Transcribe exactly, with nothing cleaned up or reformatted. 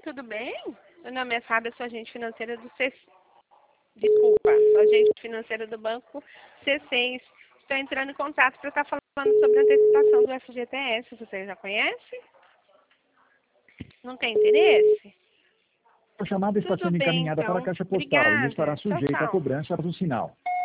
tudo bem? Meu nome é Fábio, sou agente financeira do C... Desculpa, sou agente financeira do Banco C seis. Estou entrando em contato para estar falando sobre a antecipação do F G T S. Você já conhece? Não tem interesse? A chamada está Tudo sendo bem, encaminhada para a então. caixa postal e Obrigada. estará Tchau, sujeita à tchau. cobrança do sinal.